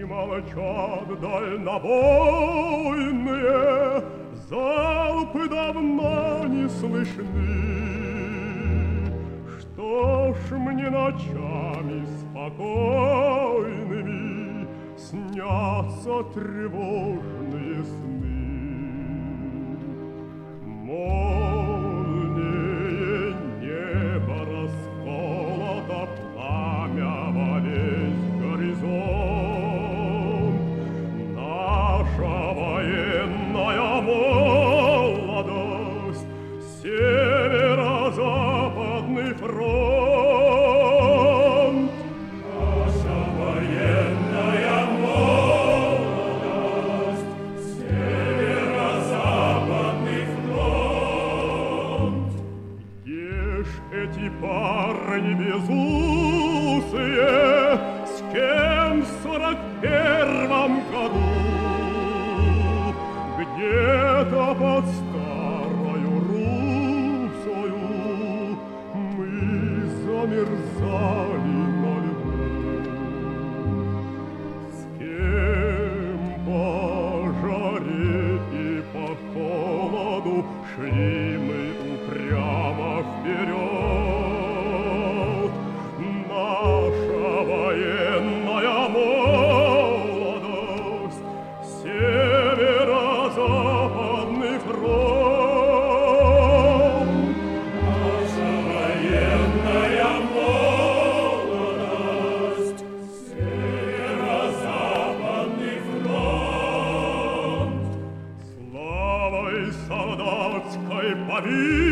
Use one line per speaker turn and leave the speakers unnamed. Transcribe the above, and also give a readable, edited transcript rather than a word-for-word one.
молчат дальнобойные, залпы давно не слышны. Что ж мне ночами спокойными снятся тревожные сны? Молнии неба расколото пламя во весь горизонт. Наша военная молодость, северо-западный фронт. Наша военная молодость, северо-западный фронт. Где ж эти парни безусые, с кем в 41-м году? Где-то под старою русою мы замерзали на льду. С кем по жаре и по холоду шли мы упрямо вперед? Наша военная молодость, северо-западный фронт. Наша военная молодость, северо-западный фронт. Славой солдатской победы